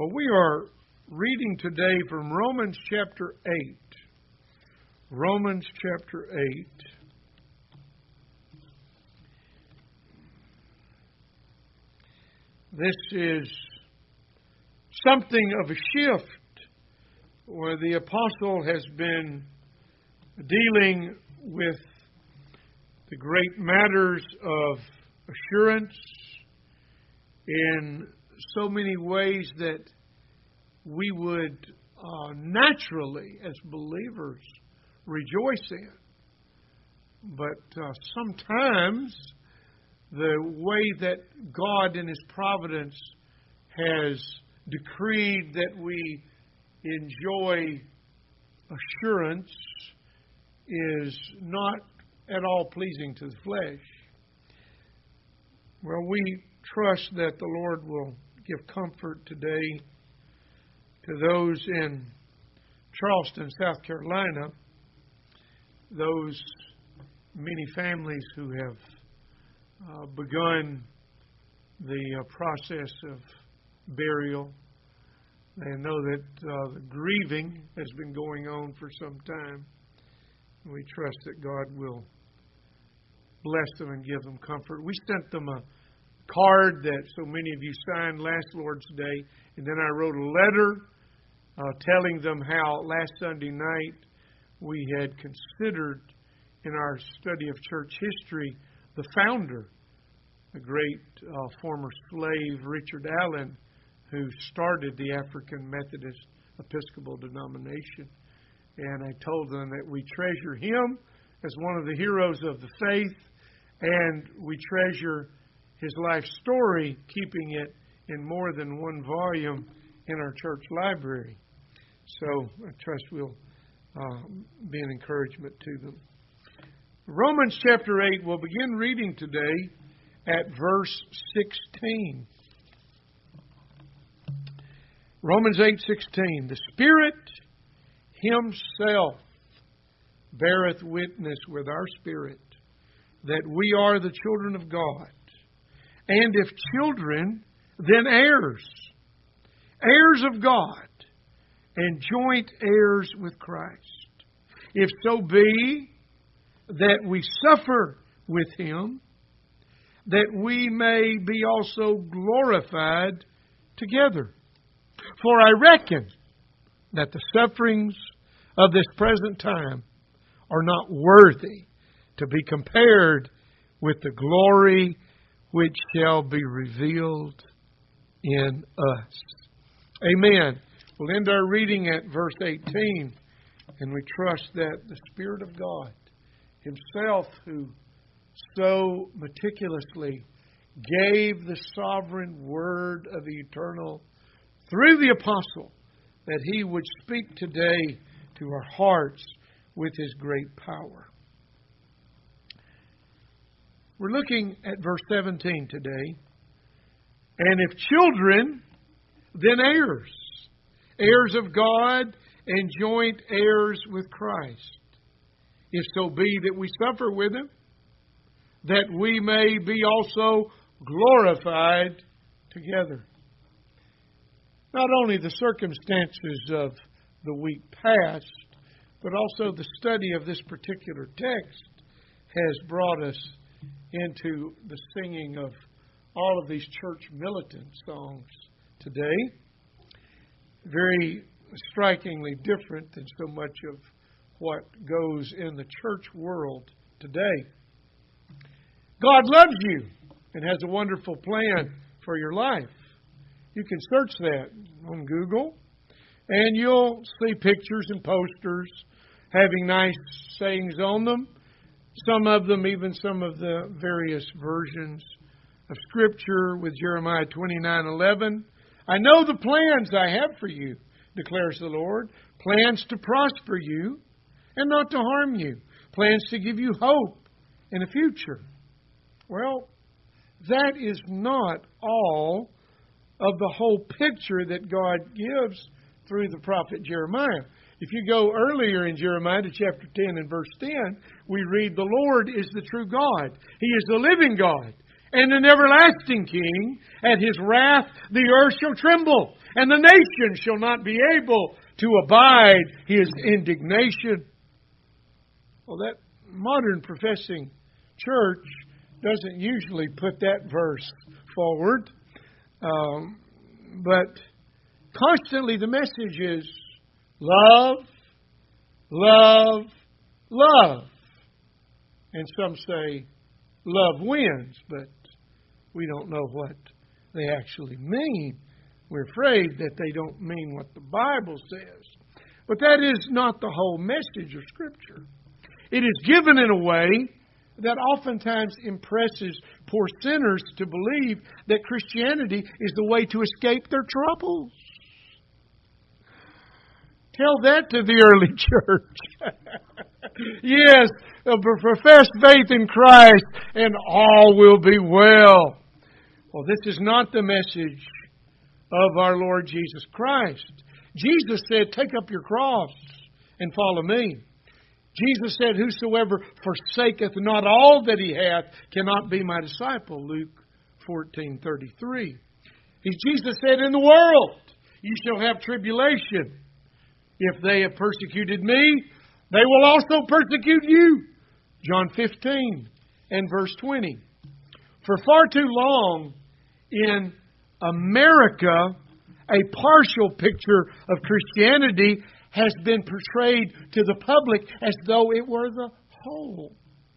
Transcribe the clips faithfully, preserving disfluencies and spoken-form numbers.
Well, we are reading today from Romans chapter eight. Romans chapter eight. This is something of a shift where the apostle has been dealing with the great matters of assurance in so many ways that we would uh, naturally, as believers, rejoice in. But uh, sometimes the way that God in His providence has decreed that we enjoy assurance is not at all pleasing to the flesh. Well, we trust that the Lord will give comfort today to those in Charleston, South Carolina, those many families who have uh, begun the uh, process of burial. They know that uh, the grieving has been going on for some time. We trust that God will bless them and give them comfort. We sent them a card that so many of you signed last Lord's Day, and then I wrote a letter uh, telling them how last Sunday night we had considered in our study of church history the founder, the great uh, former slave Richard Allen, who started the African Methodist Episcopal denomination. And I told them that we treasure him as one of the heroes of the faith, and we treasure his life story, keeping it in more than one volume in our church library. So I trust we'll uh, be an encouragement to them. Romans chapter eight, we'll begin reading today at verse sixteen. Romans eight sixteen. The Spirit Himself beareth witness with our spirit that we are the children of God. And if children, then heirs, heirs of God, and joint heirs with Christ. If so be that we suffer with Him, that we may be also glorified together. For I reckon that the sufferings of this present time are not worthy to be compared with the glory which shall be revealed in us. Amen. We'll end our reading at verse eighteen, and we trust that the Spirit of God Himself, who so meticulously gave the sovereign word of the eternal through the apostle, that He would speak today to our hearts with His great power. We're looking at verse seventeen today. And if children, then heirs, heirs of God and joint heirs with Christ. If so be that we suffer with Him, that we may be also glorified together. Not only the circumstances of the week past, but also the study of this particular text has brought us into the singing of all of these church militant songs today. Very strikingly different than so much of what goes in the church world today. God loves you and has a wonderful plan for your life. You can search that on Google, and you'll see pictures and posters having nice sayings on them. Some of them, even some of the various versions of Scripture with Jeremiah twenty-nine eleven. I know the plans I have for you, declares the Lord. Plans to prosper you and not to harm you. Plans to give you hope in a future. Well, that is not all of the whole picture that God gives through the prophet Jeremiah. If you go earlier in Jeremiah to chapter ten and verse ten, we read, the Lord is the true God. He is the living God and an everlasting King. At His wrath the earth shall tremble, and the nation shall not be able to abide his indignation. Well, that modern professing church doesn't usually put that verse forward. Um, but constantly the message is love, love, love. And some say love wins, but we don't know what they actually mean. We're afraid that they don't mean what the Bible says. But that is not the whole message of Scripture. It is given in a way that oftentimes impresses poor sinners to believe that Christianity is the way to escape their troubles. Tell that to the early church. Yes, profess faith in Christ and all will be well. Well, this is not the message of our Lord Jesus Christ. Jesus said, take up your cross and follow me. Jesus said, whosoever forsaketh not all that he hath cannot be my disciple. Luke fourteen thirty-three. Jesus said, in the world you shall have tribulation. If they have persecuted me, they will also persecute you. John fifteen and verse twenty. For far too long in America, a partial picture of Christianity has been portrayed to the public as though it were the whole.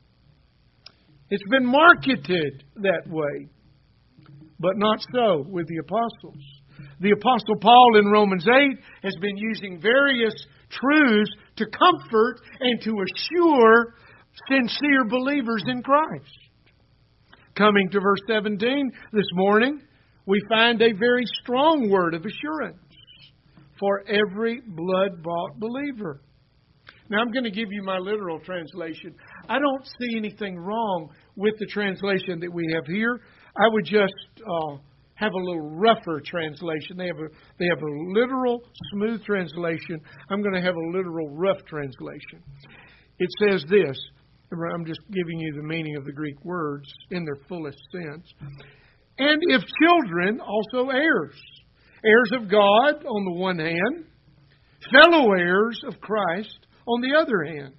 It's been marketed that way, but not so with the apostles. The Apostle Paul in Romans eight has been using various truths to comfort and to assure sincere believers in Christ. Coming to verse seventeen this morning, we find a very strong word of assurance for every blood-bought believer. Now, I'm going to give you my literal translation. I don't see anything wrong with the translation that we have here. I would just uh, have a little rougher translation. They have a they have a literal, smooth translation. I'm going to have a literal, rough translation. It says this. I'm just giving you the meaning of the Greek words in their fullest sense. And if children, also heirs. Heirs of God on the one hand, fellow heirs of Christ on the other hand.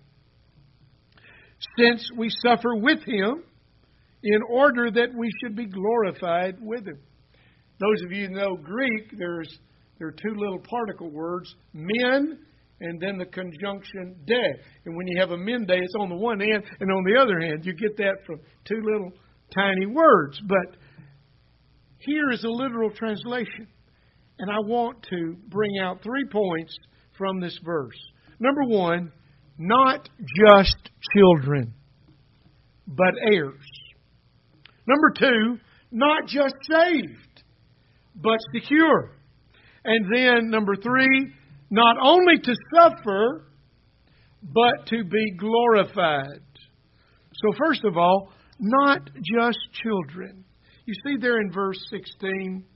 Since we suffer with Him, in order that we should be glorified with Him. Those of you who know Greek, there's there are two little particle words, men, and then the conjunction de. And when you have a mende, it's on the one hand, and on the other hand, you get that from two little tiny words. But here is a literal translation. And I want to bring out three points from this verse. Number one, not just children, but heirs. Number two, not just saved, but secure. And then number three, not only to suffer, but to be glorified. So first of all, not just children. You see there in verse sixteen,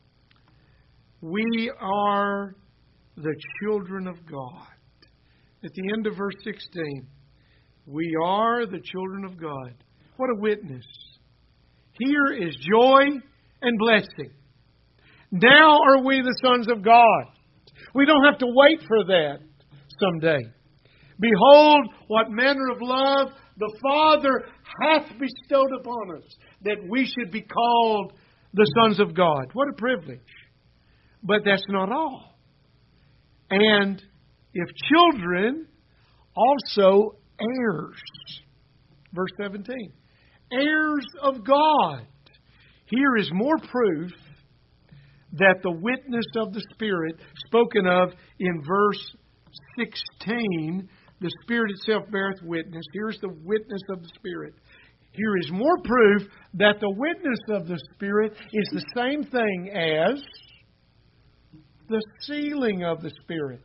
we are the children of God. At the end of verse sixteen, we are the children of God. What a witness. Here is joy and blessing. Now are we the sons of God. We don't have to wait for that someday. Behold, what manner of love the Father hath bestowed upon us, that we should be called the sons of God. What a privilege. But that's not all. And if children, also heirs. Verse seventeen. Heirs of God. Here is more proof that the witness of the Spirit spoken of in verse sixteen, the Spirit itself beareth witness. Here's the witness of the Spirit. Here is more proof that the witness of the Spirit is the same thing as the sealing of the Spirit.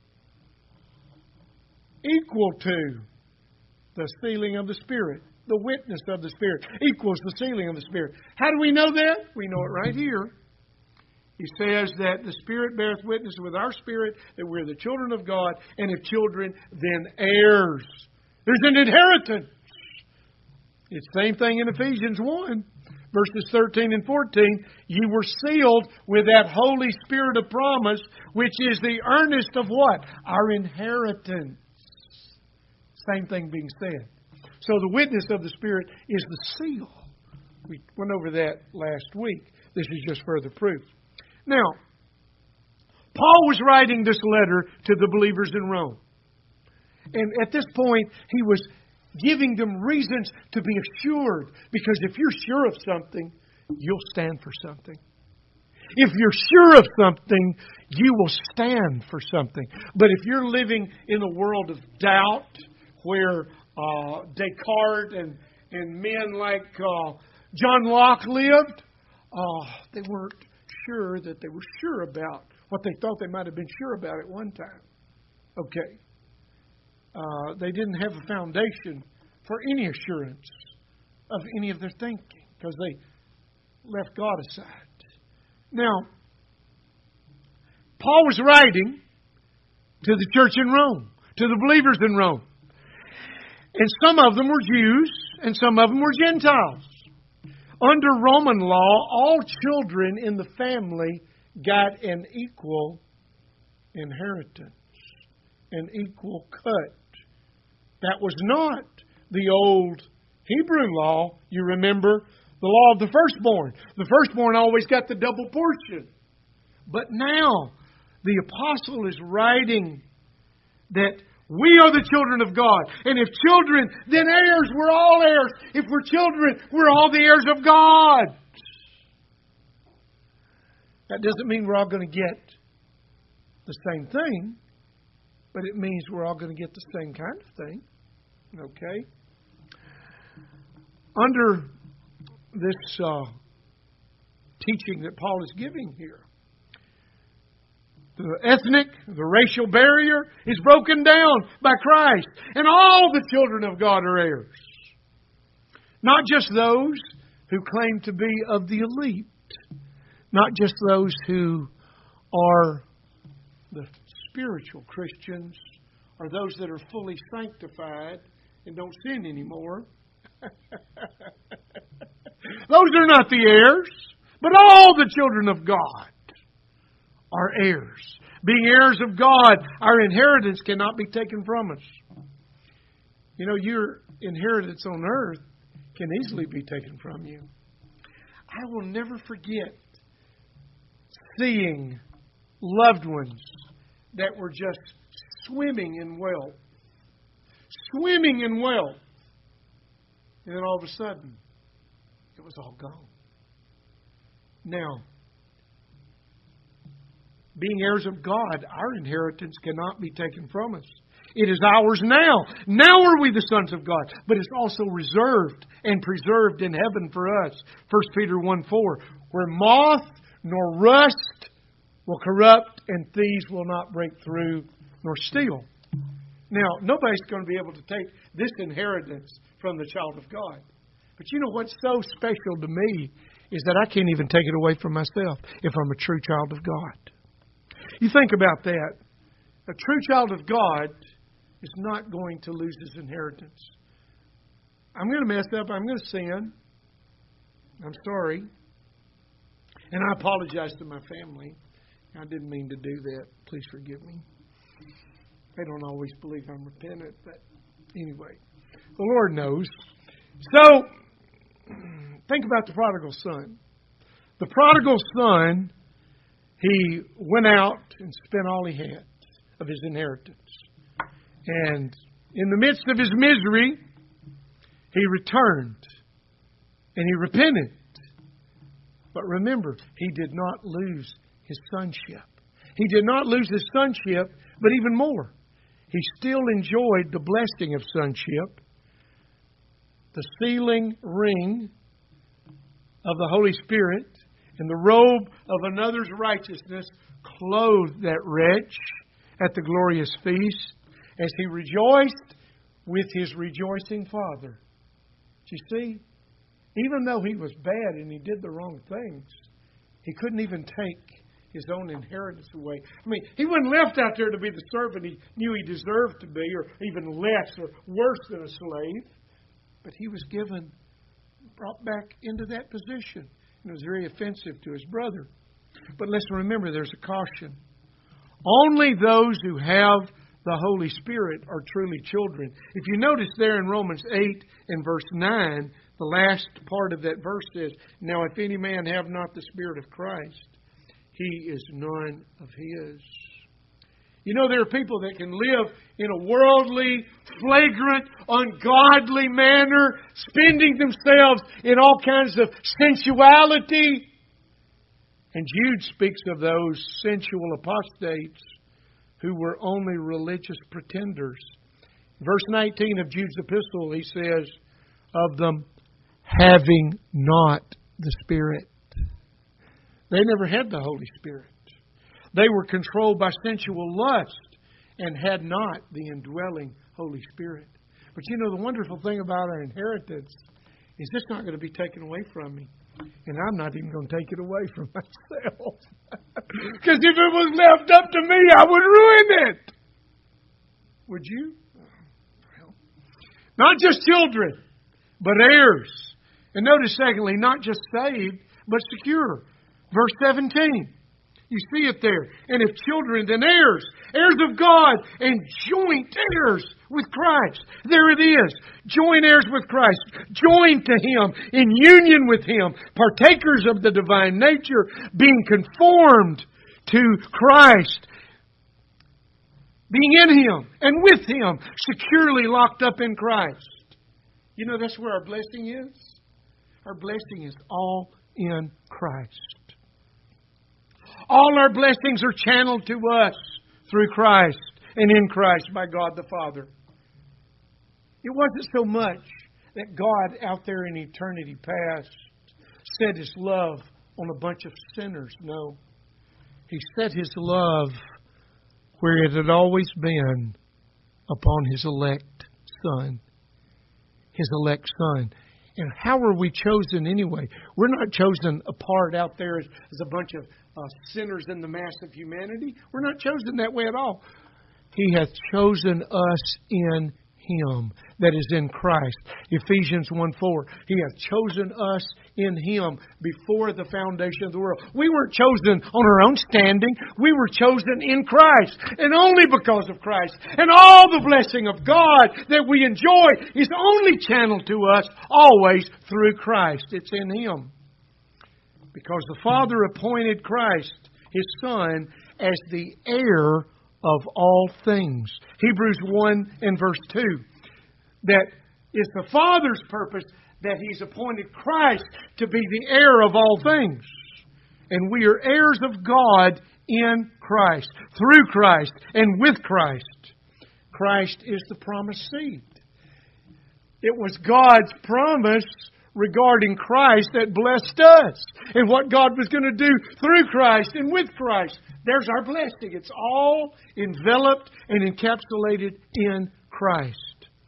Equal to the sealing of the Spirit. The witness of the Spirit equals the sealing of the Spirit. How do we know that? We know it right here. He says that the Spirit beareth witness with our spirit that we're the children of God, and if children, then heirs. There's an inheritance. It's the same thing in Ephesians one, Verses thirteen and fourteen, ye were sealed with that Holy Spirit of promise, which is the earnest of what? Our inheritance. Same thing being said. So the witness of the Spirit is the seal. We went over that last week. This is just further proof. Now, Paul was writing this letter to the believers in Rome. And at this point, he was giving them reasons to be assured. Because if you're sure of something, you'll stand for something. If you're sure of something, you will stand for something. But if you're living in a world of doubt, where uh, Descartes and, and men like uh, John Locke lived, uh, they weren't sure that they were sure about what they thought they might have been sure about at one time. Okay. Uh, they didn't have a foundation for any assurance of any of their thinking because they left God aside. Now, Paul was writing to the church in Rome, to the believers in Rome. And some of them were Jews, and some of them were Gentiles. Under Roman law, all children in the family got an equal inheritance, an equal cut. That was not the old Hebrew law. You remember the law of the firstborn. The firstborn always got the double portion. But now, the apostle is writing that we are the children of God. And if children, then heirs, we're all heirs. If we're children, we're all the heirs of God. That doesn't mean we're all going to get the same thing, but it means we're all going to get the same kind of thing. Okay? Under this uh, teaching that Paul is giving here, the ethnic, the racial barrier is broken down by Christ. And all the children of God are heirs. Not just those who claim to be of the elite. Not just those who are the spiritual Christians or those that are fully sanctified and don't sin anymore. Those are not the heirs, but all the children of God are heirs. Being heirs of God, our inheritance cannot be taken from us. You know, your inheritance on earth can easily be taken from you. I will never forget seeing loved ones that were just swimming in wealth. Swimming in wealth. And then all of a sudden, it was all gone. Now, being heirs of God, our inheritance cannot be taken from us. It is ours now. Now are we the sons of God. But it's also reserved and preserved in heaven for us. First Peter one four, where moth nor rust will corrupt and thieves will not break through nor steal. Now, nobody's going to be able to take this inheritance from the child of God. But you know what's so special to me is that I can't even take it away from myself if I'm a true child of God. You think about that. A true child of God is not going to lose his inheritance. I'm going to mess up. I'm going to sin. I'm sorry. And I apologize to my family. I didn't mean to do that. Please forgive me. They don't always believe I'm repentant, but anyway, the Lord knows. So, think about the prodigal son. The prodigal son, he went out and spent all he had of his inheritance. And in the midst of his misery, he returned and he repented. But remember, he did not lose his sonship. He did not lose his sonship, but even more, he still enjoyed the blessing of sonship. The sealing ring of the Holy Spirit and the robe of another's righteousness clothed that wretch at the glorious feast as he rejoiced with his rejoicing Father. Do you see? Even though he was bad and he did the wrong things, he couldn't even take his own inheritance away. I mean, he wasn't left out there to be the servant he knew he deserved to be, or even less or worse than a slave. But he was given brought back into that position. And it was very offensive to his brother. But let's remember, there's a caution. Only those who have the Holy Spirit are truly children. If you notice there in Romans eight and verse nine, the last part of that verse says, "Now if any man have not the Spirit of Christ, he is none of his." You know, there are people that can live in a worldly, flagrant, ungodly manner, spending themselves in all kinds of sensuality. And Jude speaks of those sensual apostates who were only religious pretenders. Verse nineteen of Jude's epistle, he says of them, having not the Spirit. They never had the Holy Spirit. They were controlled by sensual lust and had not the indwelling Holy Spirit. But you know, the wonderful thing about our inheritance is it's not going to be taken away from me. And I'm not even going to take it away from myself. Because if it was left up to me, I would ruin it. Would you? Well, not just children, but heirs. And notice, secondly, not just saved, but secure. Verse seventeen. You see it there. And if children, then heirs. Heirs of God and joint heirs with Christ. There it is. Joint heirs with Christ. Joined to Him. In union with Him. Partakers of the divine nature. Being conformed to Christ. Being in Him and with Him. Securely locked up in Christ. You know, that's where our blessing is. Our blessing is all in Christ. All our blessings are channeled to us through Christ and in Christ by God the Father. It wasn't so much that God out there in eternity past set His love on a bunch of sinners. No. He set His love where it had always been upon His elect Son. His elect Son. And how are we chosen anyway? We're not chosen apart out there as, as a bunch of uh, sinners in the mass of humanity. We're not chosen that way at all. He hath chosen us in Him, that is in Christ. Ephesians one four. He hath chosen us in Him before the foundation of the world. We weren't chosen on our own standing. We were chosen in Christ, and only because of Christ. And all the blessing of God that we enjoy is only channeled to us always through Christ. It's in Him. Because the Father appointed Christ, His Son, as the heir of all things. Hebrews one and verse two. That is the Father's purpose, that He's appointed Christ to be the heir of all things. And we are heirs of God in Christ, through Christ, and with Christ. Christ is the promised seed. It was God's promise regarding Christ that blessed us. And what God was going to do through Christ and with Christ. There's our blessing. It's all enveloped and encapsulated in Christ.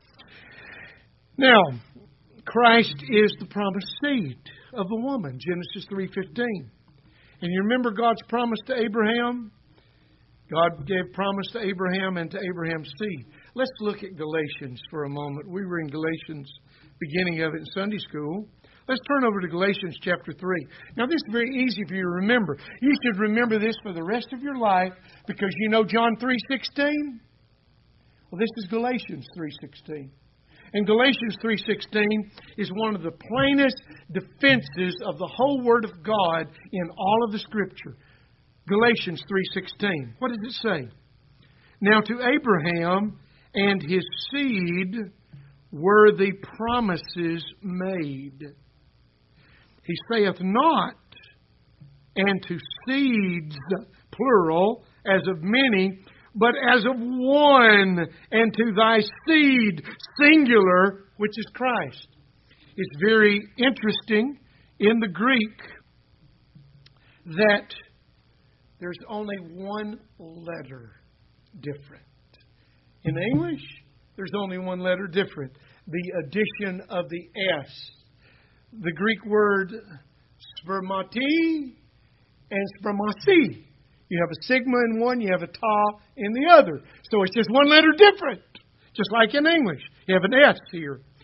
Now, Christ is the promised seed of the woman, Genesis three fifteen. And you remember God's promise to Abraham? God gave promise to Abraham and to Abraham's seed. Let's look at Galatians for a moment. We were in Galatians, beginning of it in Sunday school. Let's turn over to Galatians chapter three. Now, this is very easy for you to remember. You should remember this for the rest of your life because you know John three sixteen. Well, this is Galatians three sixteen. And Galatians three sixteen is one of the plainest defenses of the whole Word of God in all of the Scripture. Galatians three sixteen. What does it say? Now to Abraham and his seed were the promises made. He saith not, and to seeds, plural, as of many, but as of one, and to thy seed, singular, which is Christ. It's very interesting in the Greek that there's only one letter different. In English, there's only one letter different. The addition of the S. The Greek word spermati and spermasi. You have a sigma in one, you have a ta in the other. So it's just one letter different. Just like in English. You have an S here.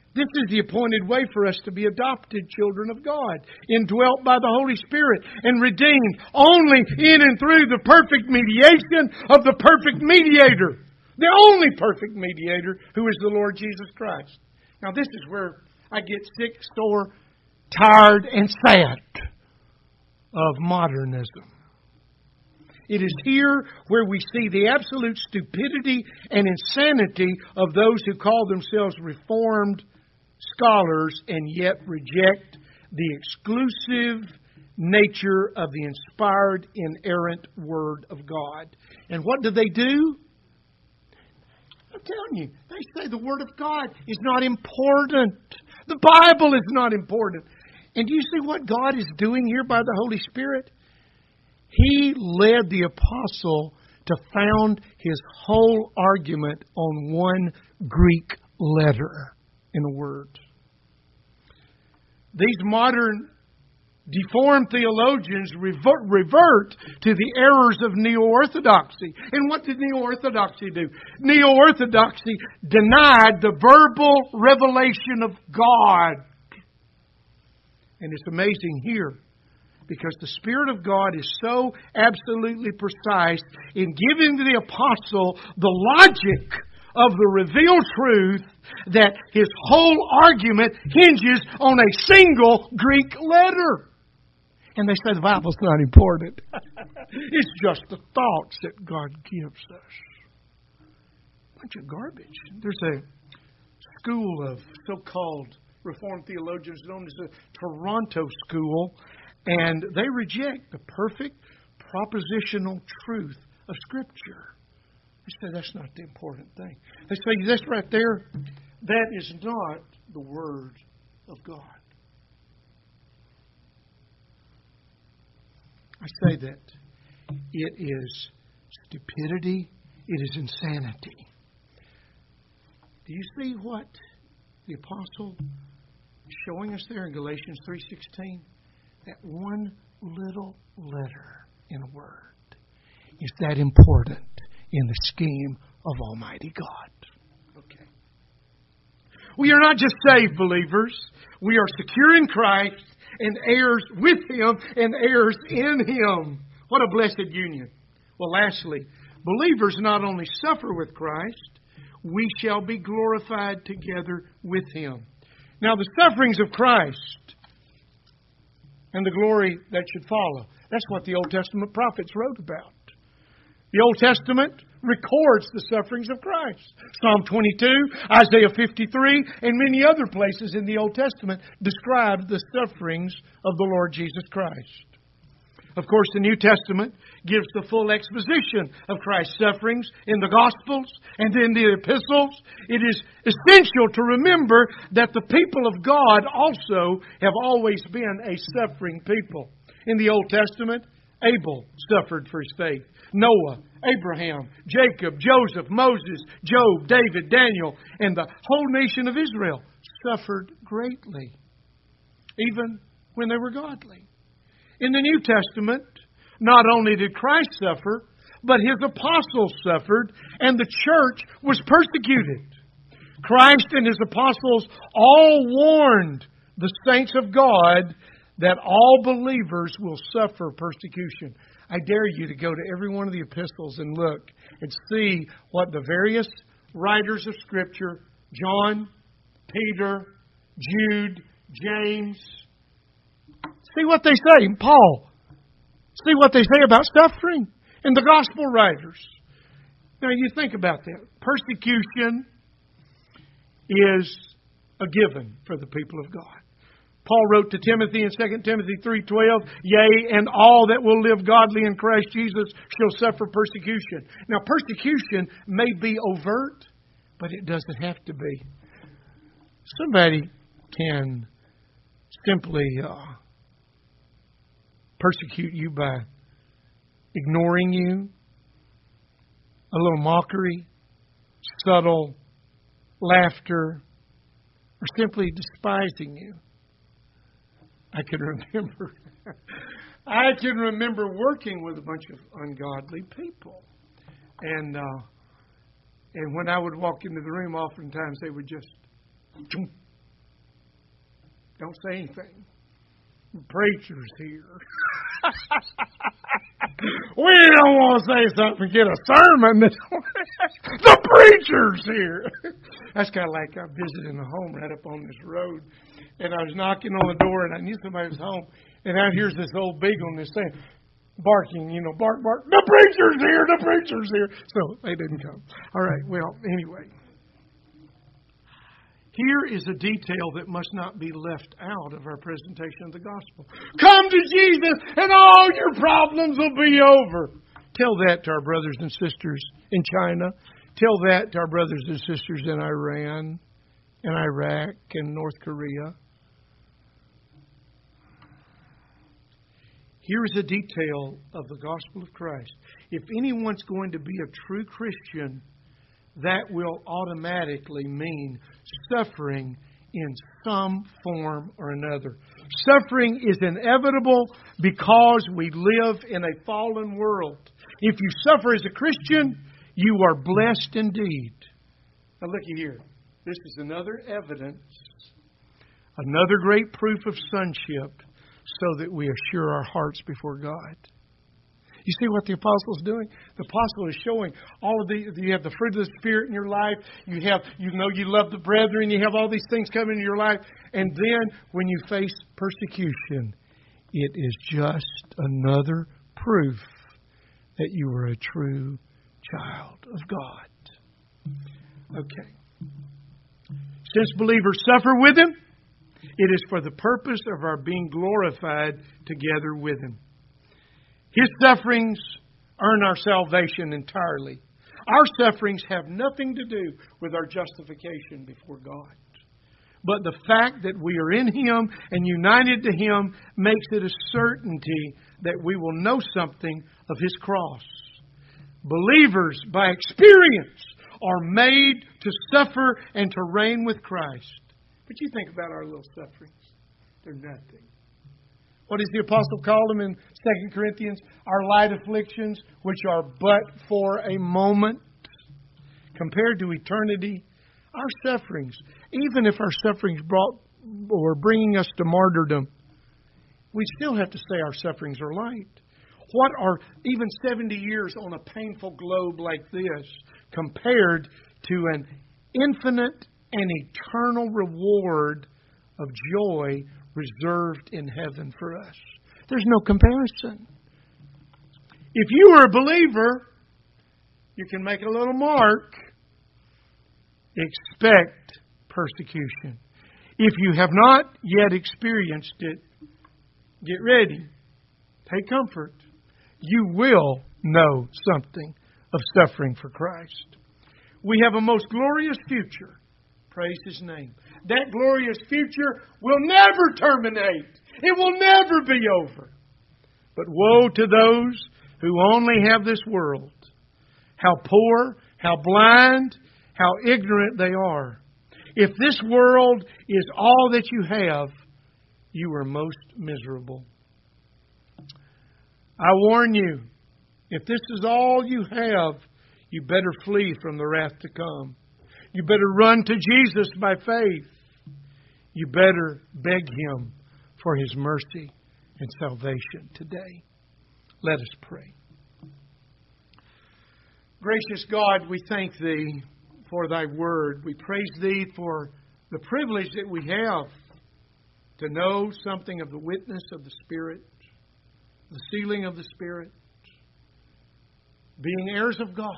This is the appointed way for us to be adopted children of God, indwelt by the Holy Spirit, and redeemed only in and through the perfect mediation of the perfect mediator. The only perfect mediator, who is the Lord Jesus Christ. Now this is where I get sick, sore, tired, and sad of modernism. It is here where we see the absolute stupidity and insanity of those who call themselves Reformed scholars and yet reject the exclusive nature of the inspired, inerrant Word of God. And what do they do? I'm telling you, they say the Word of God is not important. The Bible is not important. And do you see what God is doing here by the Holy Spirit? He led the apostle to found his whole argument on one Greek letter in a word. These modern deformed theologians revert, revert to the errors of neo-orthodoxy. And what did neo-orthodoxy do? Neo-orthodoxy denied the verbal revelation of God. And it's amazing here, because the Spirit of God is so absolutely precise in giving to the apostle the logic of the revealed truth that his whole argument hinges on a single Greek letter. And they say the Bible's not important. It's just the thoughts that God gives us. Bunch of garbage. There's a school of so-called Reformed theologians known as the Toronto School, and they reject the perfect propositional truth of Scripture. They say that's not the important thing. They say this right there, that is not the Word of God. I say that it is stupidity, it is insanity. Do you see what the apostle is showing us there in Galatians three sixteen? That one little letter in a word is that important in the scheme of Almighty God. Okay. We are not just saved believers. We are secure in Christ and heirs with Him and heirs in Him. What a blessed union. Well, lastly, believers not only suffer with Christ, we shall be glorified together with Him. Now, the sufferings of Christ and the glory that should follow. That's what the Old Testament prophets wrote about. The Old Testament records the sufferings of Christ. Psalm twenty-two, Isaiah fifty-three, and many other places in the Old Testament describe the sufferings of the Lord Jesus Christ. Of course, the New Testament gives the full exposition of Christ's sufferings in the Gospels and in the epistles. It is essential to remember that the people of God also have always been a suffering people. In the Old Testament, Abel suffered for his faith. Noah, Abraham, Jacob, Joseph, Moses, Job, David, Daniel, and the whole nation of Israel suffered greatly, even when they were godly. In the New Testament, not only did Christ suffer, but His apostles suffered, and the church was persecuted. Christ and His apostles all warned the saints of God that all believers will suffer persecution. I dare you to go to every one of the epistles and look and see what the various writers of Scripture, John, Peter, Jude, James, see what they say. Paul, see what they say about suffering. And the gospel writers. Now you think about that. Persecution is a given for the people of God. Paul wrote to Timothy in Second Timothy three twelve, "Yea, and all that will live godly in Christ Jesus shall suffer persecution." Now, persecution may be overt, but it doesn't have to be. Somebody can simply uh, persecute you by ignoring you, a little mockery, subtle laughter, or simply despising you. I can remember, I can remember working with a bunch of ungodly people, and uh, and when I would walk into the room, oftentimes they would just Don't say anything. The preacher's here. We don't want to say something and get a sermon. The preacher's here. That's kind of like I visited a home right up on this road. And I was knocking on the door, and I knew somebody was home. And out here's this old beagle, and this thing barking, you know, bark, bark. The preacher's here. The preacher's here. So they didn't come. All right. Well, anyway. Here is a detail that must not be left out of our presentation of the gospel. Come to Jesus and all your problems will be over. Tell that to our brothers and sisters in China. Tell that to our brothers and sisters in Iran, in Iraq, and North Korea. Here is a detail of the gospel of Christ. If anyone's going to be a true Christian, that will automatically mean suffering in some form or another. Suffering is inevitable because we live in a fallen world. If you suffer as a Christian, you are blessed indeed. Now looky here. This is another evidence, another great proof of sonship, so that we assure our hearts before God. You see what the apostle is doing? The apostle is showing all of the, you have the fruit of the Spirit in your life. You have, you know, you love the brethren. You have all these things coming into your life. And then when you face persecution, it is just another proof that you are a true child of God. Okay. Since believers suffer with Him, it is for the purpose of our being glorified together with Him. His sufferings earn our salvation entirely. Our sufferings have nothing to do with our justification before God. But the fact that we are in Him and united to Him makes it a certainty that we will know something of His cross. Believers, by experience, are made to suffer and to reign with Christ. But you think about our little sufferings. They're nothing. What does the apostle call them in Second Corinthians? Our light afflictions, which are but for a moment. Compared to eternity, our sufferings, even if our sufferings brought or bringing us to martyrdom, we still have to say our sufferings are light. What are even seventy years on a painful globe like this compared to an infinite and eternal reward of joy reserved in heaven for us? There's no comparison. If you are a believer, you can make a little mark. Expect persecution. If you have not yet experienced it, get ready. Take comfort. You will know something of suffering for Christ. We have a most glorious future. Praise His name. That glorious future will never terminate. It will never be over. But woe to those who only have this world. How poor, how blind, how ignorant they are. If this world is all that you have, you are most miserable. I warn you, if this is all you have, you better flee from the wrath to come. You better run to Jesus by faith. You better beg Him for His mercy and salvation today. Let us pray. Gracious God, we thank Thee for Thy Word. We praise Thee for the privilege that we have to know something of the witness of the Spirit, the sealing of the Spirit, being heirs of God,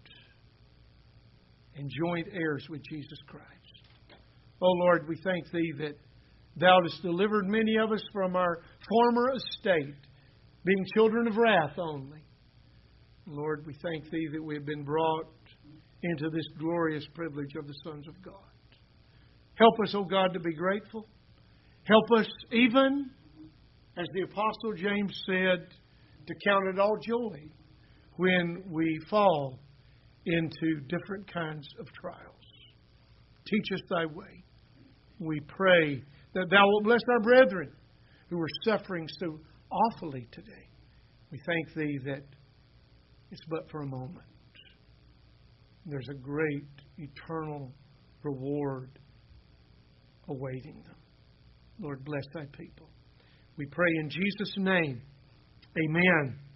and joint heirs with Jesus Christ. Oh Lord, we thank Thee that Thou hast delivered many of us from our former estate, being children of wrath only. Lord, we thank Thee that we have been brought into this glorious privilege of the sons of God. Help us, O God, to be grateful. Help us even, as the Apostle James said, to count it all joy when we fall into different kinds of trials. Teach us Thy way. We pray that Thou wilt bless our brethren who are suffering so awfully today. We thank Thee that it's but for a moment. There's a great eternal reward awaiting them. Lord, bless thy people. We pray in Jesus' name. Amen.